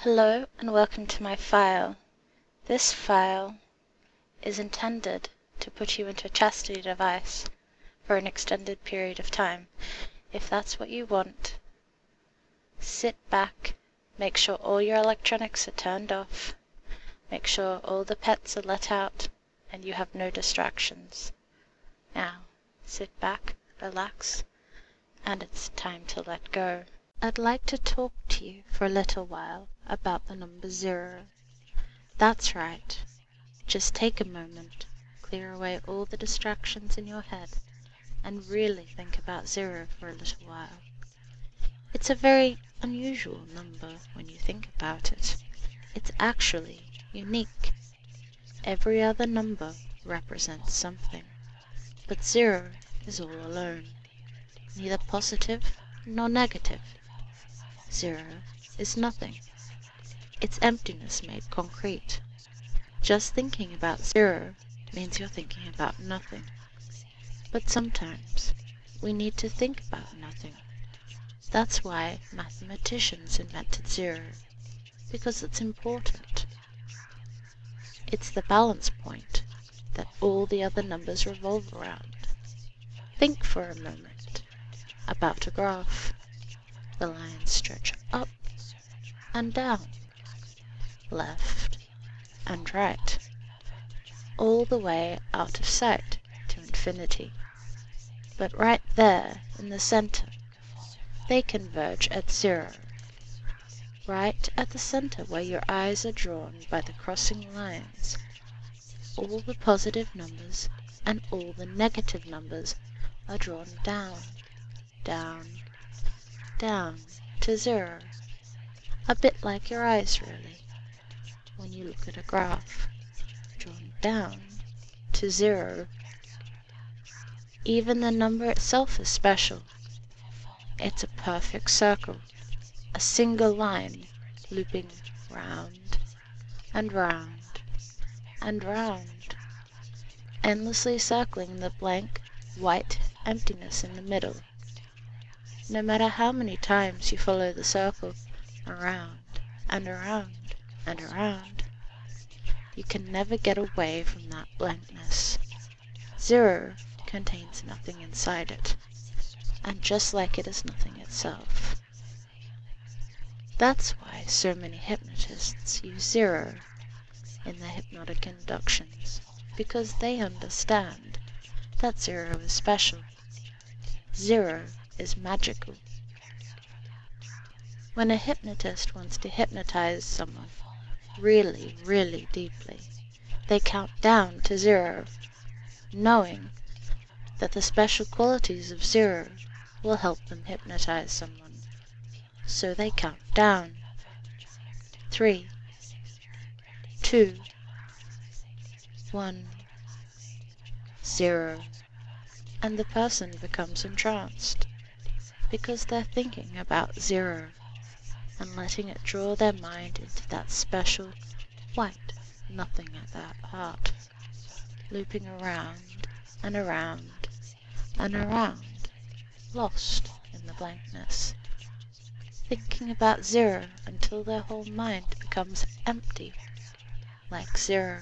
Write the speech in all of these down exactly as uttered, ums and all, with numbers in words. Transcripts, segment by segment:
Hello and welcome to my file. This file is intended to put you into a chastity device for an extended period of time. If that's what you want, sit back, make sure all your electronics are turned off, make sure all the pets are let out, and you have no distractions. Now, sit back, relax, and it's time to let go. I'd like to talk to you for a little while about the number zero. That's right. Just take a moment, clear away all the distractions in your head, and really think about zero for a little while. It's a very unusual number when you think about it. It's actually unique. Every other number represents something, but zero is all alone, neither positive nor negative. Zero is nothing. It's emptiness made concrete. Just thinking about zero means you're thinking about nothing. But sometimes we need to think about nothing. That's why mathematicians invented zero, because it's important. It's the balance point that all the other numbers revolve around. Think for a moment about a graph. The lines stretch up and down, left and right, all the way out of sight to infinity. But right there in the center, they converge at zero. Right at the center where your eyes are drawn by the crossing lines, all the positive numbers and all the negative numbers are drawn down, down, down to zero. A bit like your eyes, really, when you look at a graph, drawn down to zero. Even the number itself is special. It's a perfect circle, a single line looping round and round and round, endlessly circling the blank, white emptiness in the middle. No matter how many times you follow the circle around and around and around, you can never get away from that blankness. Zero contains nothing inside it, and just like it is nothing itself. That's why so many hypnotists use zero in their hypnotic inductions, because they understand that zero is special. Zero is magical. When a hypnotist wants to hypnotize someone really, really deeply, they count down to zero, knowing that the special qualities of zero will help them hypnotize someone. So they count down. Three, two, one, zero, and the person becomes entranced, because they're thinking about zero and letting it draw their mind into that special white nothing at their heart, looping around and around and around, lost in the blankness, thinking about zero until their whole mind becomes empty, like zero.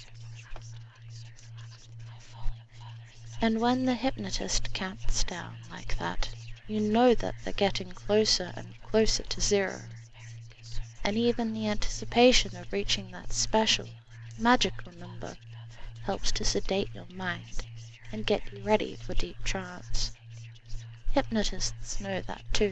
And when the hypnotist counts down like that, you know that they're getting closer and closer to zero. And even the anticipation of reaching that special, magical number helps to sedate your mind and get you ready for deep trance. Hypnotists know that too.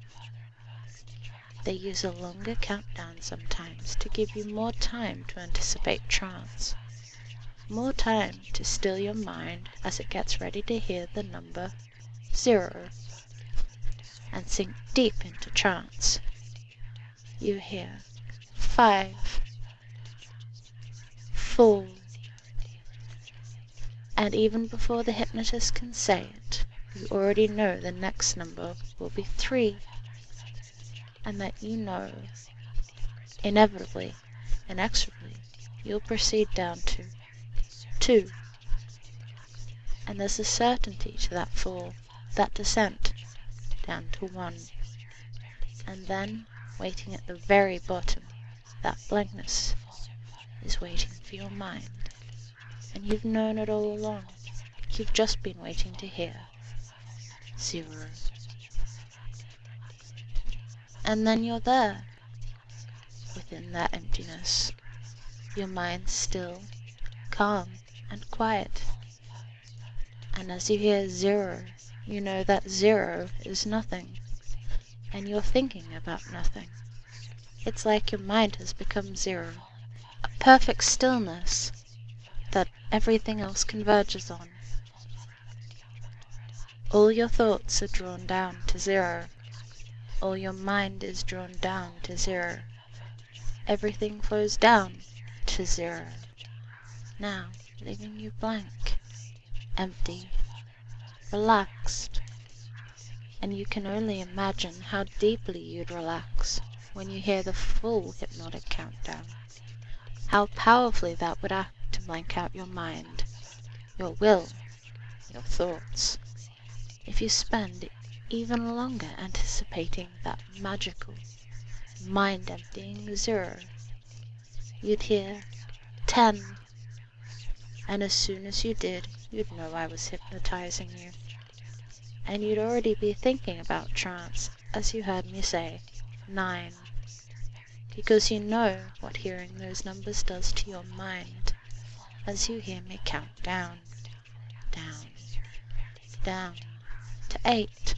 They use a longer countdown sometimes to give you more time to anticipate trance, more time to still your mind as it gets ready to hear the number zero and sink deep into trance. You hear five, four, and even before the hypnotist can say it, you already know the next number will be three, and that you know, inevitably, inexorably, you'll proceed down to two. And there's a certainty to that fall, that descent, down to one. And then, waiting at the very bottom, That blankness is waiting for your mind. And you've known it all along. You've just been waiting to hear zero. And then you're there, within that emptiness, your mind still, calm and quiet. And as you hear zero, you know that zero is nothing, and you're thinking about nothing. It's like your mind has become zero, a perfect stillness that everything else converges on. All your thoughts are drawn down to zero. All your mind is drawn down to zero. Everything flows down to zero. Now, leaving you blank, empty, relaxed. And you can only imagine how deeply you'd relax when you hear the full hypnotic countdown. How powerfully that would act to blank out your mind, your will, your thoughts. If you spend even longer anticipating that magical, mind-emptying zero, you'd hear ten, and as soon as you did, you'd know I was hypnotizing you. And you'd already be thinking about trance, as you heard me say, nine, because you know what hearing those numbers does to your mind, as you hear me count down, down, down, to eight,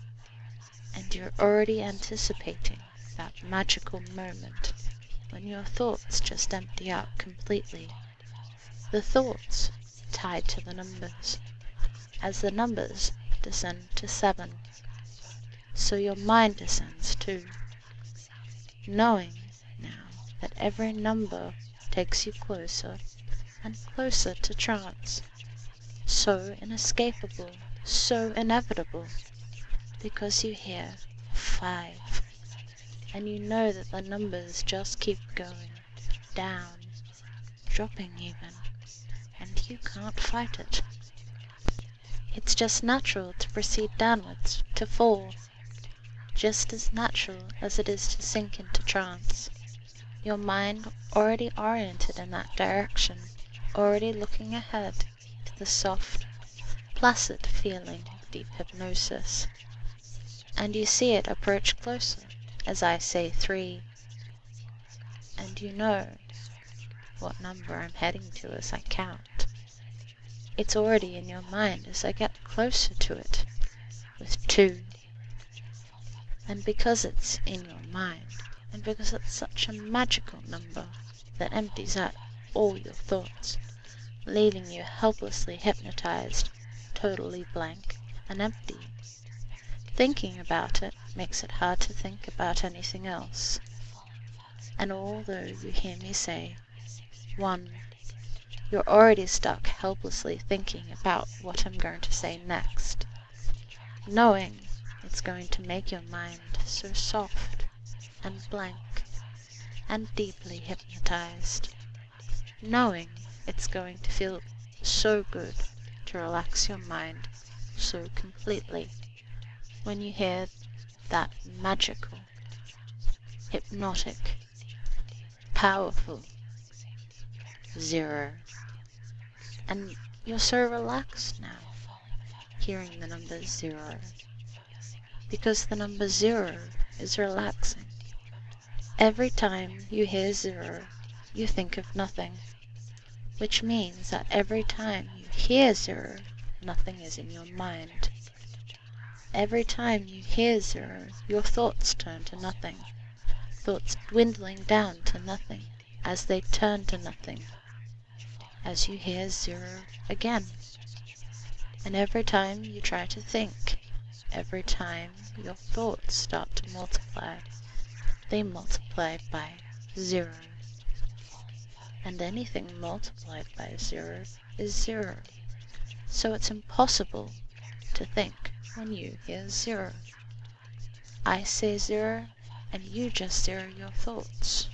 and you're already anticipating that magical moment when your thoughts just empty out completely, the thoughts tied to the numbers, as the numbers descend to seven, so your mind descends too, knowing now that every number takes you closer and closer to trance, so inescapable, so inevitable, because you hear five, and you know that the numbers just keep going, down, dropping even, and you can't fight it. It's just natural to proceed downwards, to fall, just as natural as it is to sink into trance. Your mind already oriented in that direction, already looking ahead to the soft, placid feeling of deep hypnosis. And you see it approach closer as I say three, and you know what number I'm heading to as I count. It's already in your mind as I get closer to it, with two. And because it's in your mind, and because it's such a magical number that empties out all your thoughts, leaving you helplessly hypnotized, totally blank and empty, thinking about it makes it hard to think about anything else. And although you hear me say, one, you're already stuck helplessly thinking about what I'm going to say next, knowing it's going to make your mind so soft and blank and deeply hypnotized, knowing it's going to feel so good to relax your mind so completely when you hear that magical, hypnotic, powerful zero. And you're so relaxed now, hearing the number zero, because the number zero is relaxing. Every time you hear zero, you think of nothing, which means that every time you hear zero, nothing is in your mind. Every time you hear zero, your thoughts turn to nothing, thoughts dwindling down to nothing as they turn to nothing, as you hear zero again. And every time you try to think, every time your thoughts start to multiply, they multiply by zero. And anything multiplied by zero is zero. So it's impossible to think when you hear zero. I say zero, and you just zero your thoughts.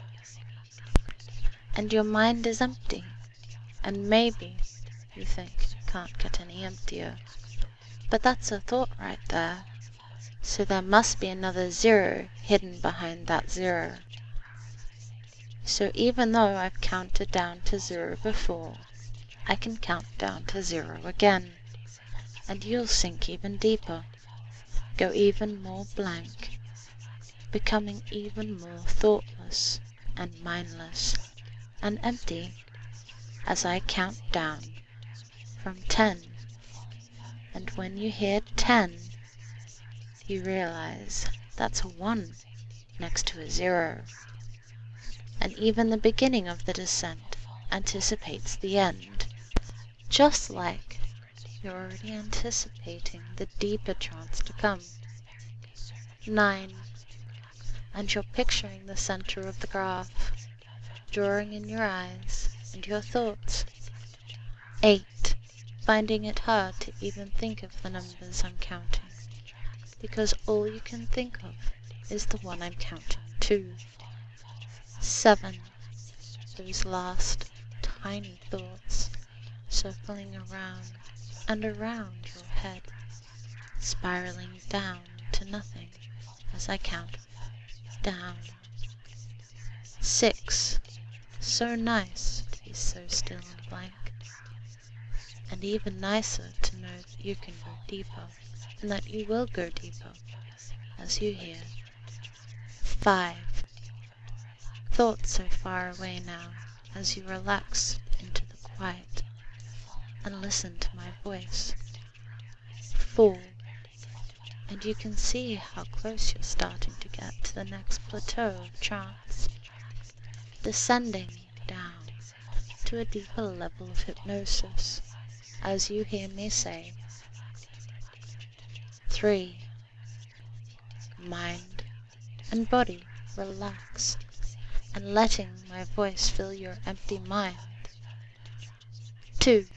And your mind is empty, and maybe you think it can't get any emptier. But that's a thought right there. So there must be another zero hidden behind that zero. So even though I've counted down to zero before, I can count down to zero again, and you'll sink even deeper, go even more blank, becoming even more thoughtless and mindless and empty as I count down from ten. And when you hear ten, you realize that's a one next to a zero. And even the beginning of the descent anticipates the end, just like you're already anticipating the deeper trance to come. Nine, and you're picturing the center of the graph, drawing in your eyes and your thoughts. Eight, finding it hard to even think of the numbers I'm counting, because all you can think of is the one I'm counting to. Seven, those last tiny thoughts circling around and around your head, spiraling down to nothing as I count down. Six, so nice to be so still and blank, and even nicer to know that you can go deeper, and that you will go deeper as you hear. Five, thoughts so far away now as you relax into the quiet and listen to my voice. Four, and you can see how close you're starting to get to the next plateau of trance, descending down to a deeper level of hypnosis as you hear me say. Three, mind and body relaxed and letting my voice fill your empty mind. Two,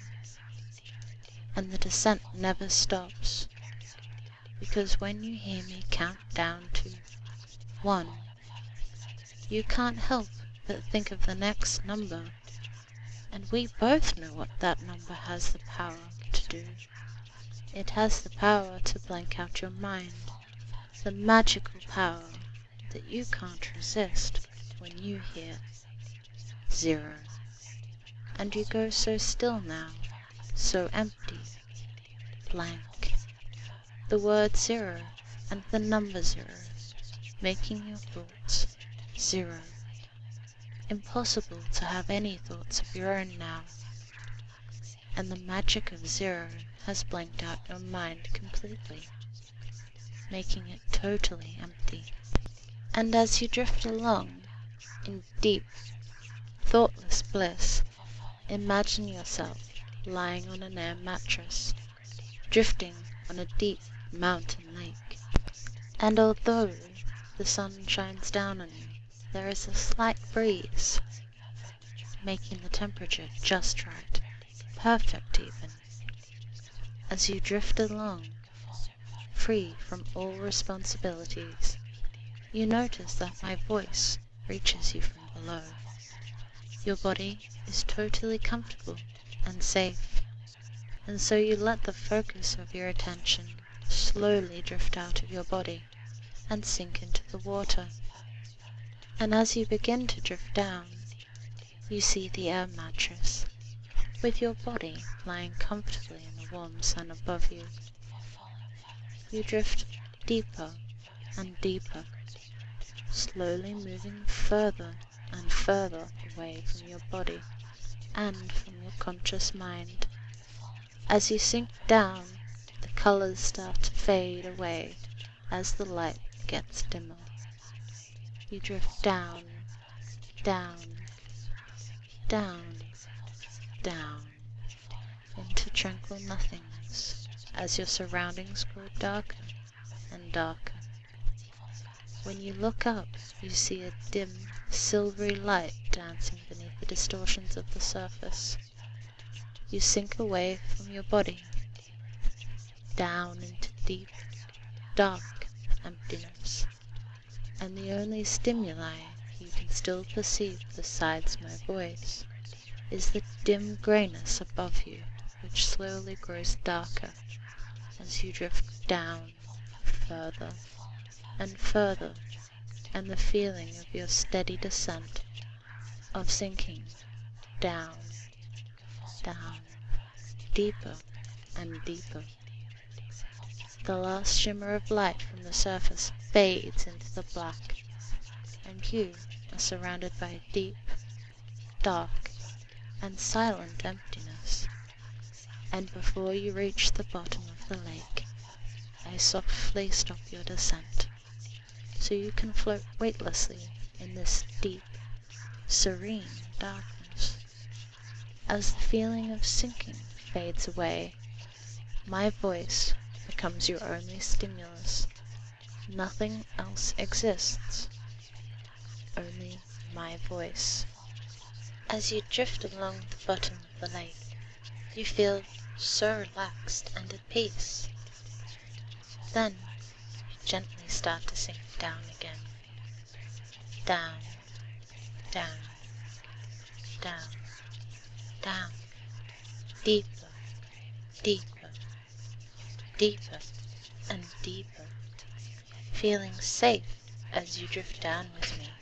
and the descent never stops, because when you hear me count down to one, you can't help but think of the next number, and we both know what that number has the power to do. It has the power to blank out your mind, the magical power that you can't resist when you hear zero. And you go so still now, so empty, blank. The word zero and the number zero, making your thoughts zero. Impossible to have any thoughts of your own now. And the magic of zero has blanked out your mind completely, making it totally empty. And as you drift along in deep, thoughtless bliss, imagine yourself lying on an air mattress, drifting on a deep mountain lake. And although the sun shines down on you, there is a slight breeze, making the temperature just right, perfect even. As you drift along, free from all responsibilities, you notice that my voice reaches you from below. Your body is totally comfortable and safe, and so you let the focus of your attention slowly drift out of your body and sink into the water. And as you begin to drift down, you see the air mattress, with your body lying comfortably in the warm sun above you. You drift deeper and deeper, slowly moving further and further away from your body and from your conscious mind. As you sink down, the colors start to fade away as the light gets dimmer. You drift down, down, down, down, into tranquil nothingness as your surroundings grow darker and darker. When you look up, you see a dim, silvery light dancing beneath the distortions of the surface. You sink away from your body, down into deep, dark emptiness, and the only stimuli you can still perceive besides my voice is the dim greyness above you, which slowly grows darker as you drift down further and further, and the feeling of your steady descent of sinking down, down, deeper and deeper. The last shimmer of light from the surface fades into the black, and you are surrounded by deep, dark, and silent emptiness. And before you reach the bottom of the lake, I softly stop your descent, so you can float weightlessly in this deep, serene darkness. As the feeling of sinking fades away, my voice becomes your only stimulus. Nothing else exists, only my voice. As you drift along the bottom of the lake, you feel so relaxed and at peace. Then you gently start to sink down again. Down, down, down, down, deeper, deeper, deeper, and deeper, feeling safe as you drift down with me.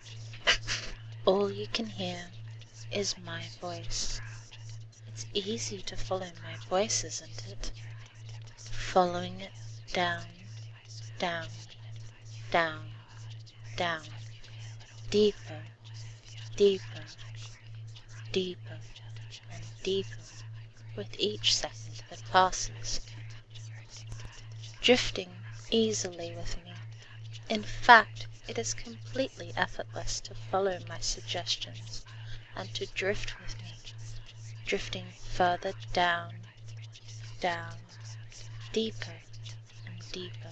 All you can hear is my voice. It's easy to follow my voice, isn't it? Following it down, down, down, down, deeper, deeper, deeper, and deeper with each second that passes. Drifting easily with me. In fact, it is completely effortless to follow my suggestions and to drift with me, drifting further down, down, deeper and deeper.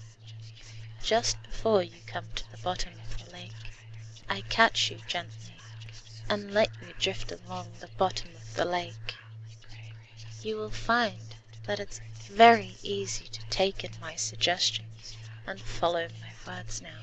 Just before you come to the bottom of the lake, I catch you gently and let you drift along the bottom of the lake. You will find that it's very easy to take in my suggestions and follow my words now.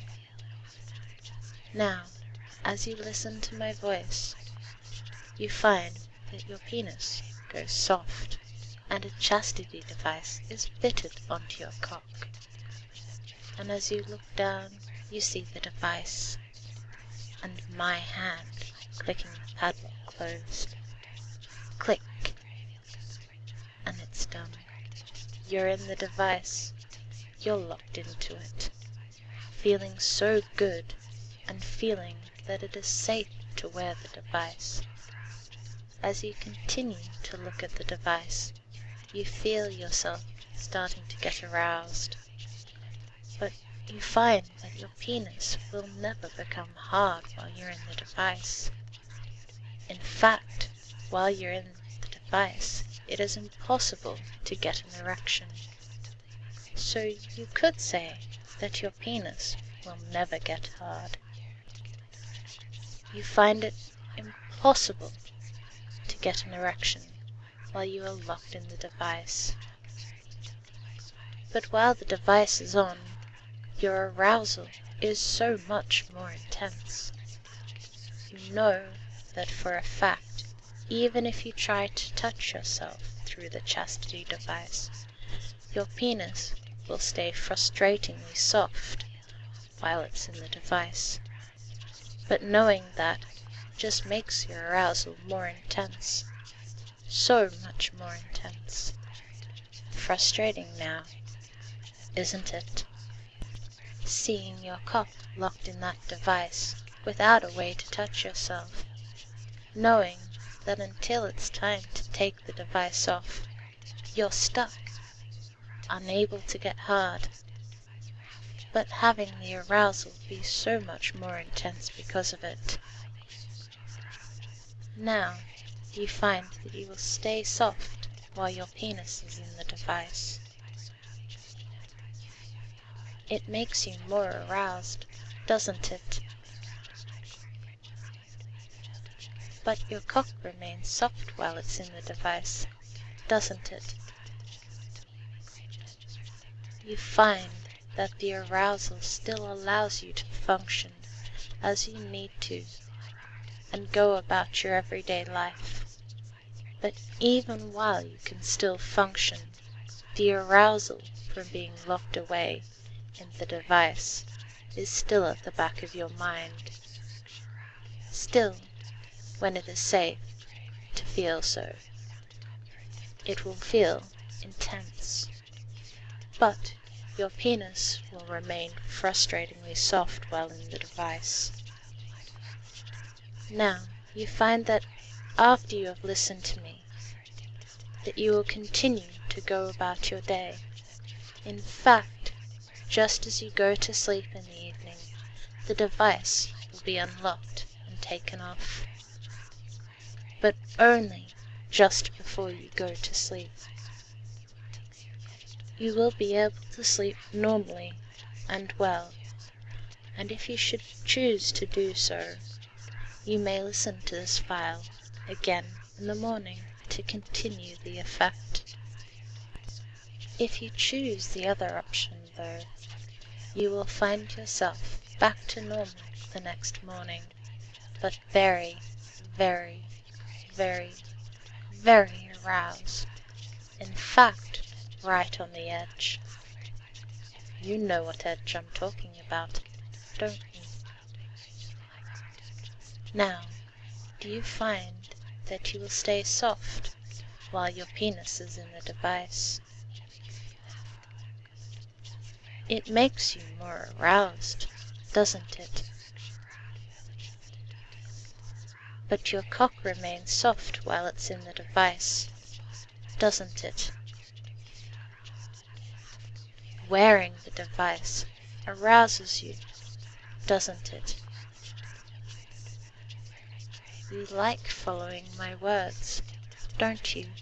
Now, as you listen to my voice, you find that your penis goes soft and a chastity device is fitted onto your cock. And as you look down, you see the device and my hand clicking the padlock closed. Click, and it's done. You're in the device. You're locked into it, feeling so good and feeling that it is safe to wear the device. As you continue to look at the device, you feel yourself starting to get aroused. But you find that your penis will never become hard while you're in the device. In fact, while you're in the device, it is impossible to get an erection. So you could say that your penis will never get hard. You find it impossible to get an erection while you are locked in the device. But while the device is on, your arousal is so much more intense. You know that for a fact, even if you try to touch yourself through the chastity device, your penis will stay frustratingly soft while it's in the device. But knowing that just makes your arousal more intense, so much more intense. Frustrating now, isn't it? Seeing your cock locked in that device without a way to touch yourself, knowing that until it's time to take the device off, you're stuck, unable to get hard, but having the arousal be so much more intense because of it. Now you find that you will stay soft while your penis is in the device. It makes you more aroused, doesn't it? But your cock remains soft while it's in the device, doesn't it? You find that the arousal still allows you to function as you need to and go about your everyday life. But even while you can still function, the arousal from being locked away in the device is still at the back of your mind. Still, when it is safe to feel so. It will feel intense, but your penis will remain frustratingly soft while in the device. Now, you find that after you have listened to me, that you will continue to go about your day. In fact, just as you go to sleep in the evening, the device will be unlocked and taken off. But only just before you go to sleep. You will be able to sleep normally and well, and if you should choose to do so, you may listen to this file again in the morning to continue the effect. If you choose the other option, though, you will find yourself back to normal the next morning, but very, very, very, very aroused. In fact, right on the edge. You know what edge I'm talking about, don't you? Now, do you find that you will stay soft while your penis is in the device? It makes you more aroused, doesn't it? But your cock remains soft while it's in the device, doesn't it? Wearing the device arouses you, doesn't it? You like following my words, don't you?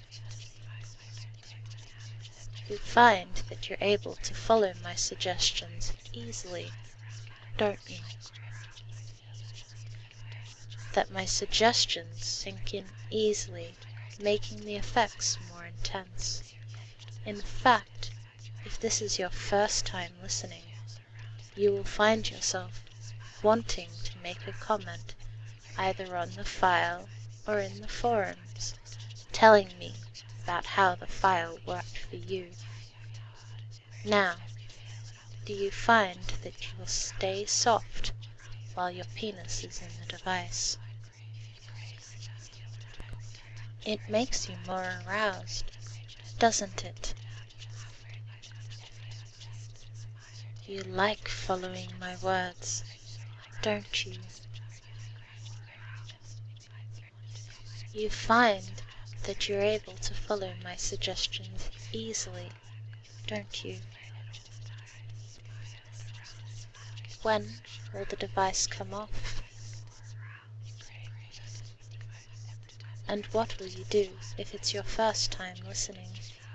You find that you're able to follow my suggestions easily, don't you? That my suggestions sink in easily, making the effects more intense. In fact, if this is your first time listening, you will find yourself wanting to make a comment either on the file or in the forums, telling me about how the file worked for you. Now, do you find that you will stay soft while your penis is in the device? It makes you more aroused, doesn't it? You like following my words, don't you? You find that you're able to follow my suggestions easily, don't you? When will the device come off? And what will you do if it's your first time listening?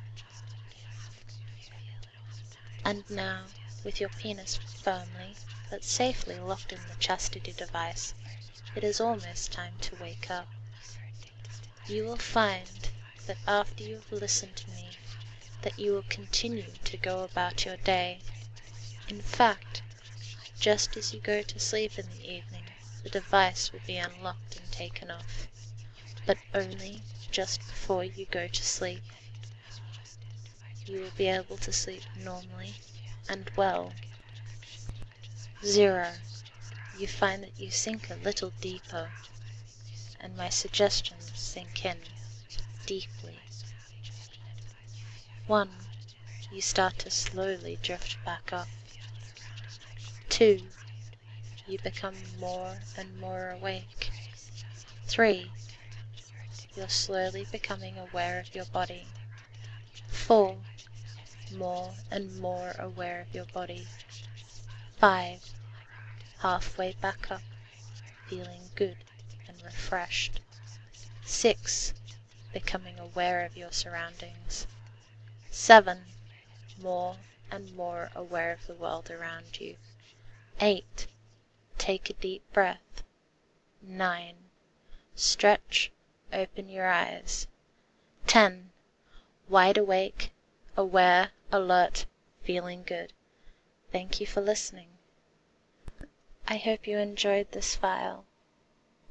And now, with your penis firmly but safely locked in the chastity device, it is almost time to wake up. You will find that after you have listened to me, that you will continue to go about your day. In fact, just as you go to sleep in the evening, the device will be unlocked and taken off, but only just before you go to sleep. You will be able to sleep normally and well. Zero. You find that you sink a little deeper, and my suggestions sink in deeply. One. You start to slowly drift back up. Two. You become more and more awake. Three. You're slowly becoming aware of your body. Four. More and more aware of your body. Five. Halfway back up, feeling good and refreshed. Six. Becoming aware of your surroundings. Seven. More and more aware of the world around you. Eight. Take a deep breath. Nine. Stretch, open your eyes. Ten. Wide awake, aware, alert, feeling good. Thank you for listening. I hope you enjoyed this file.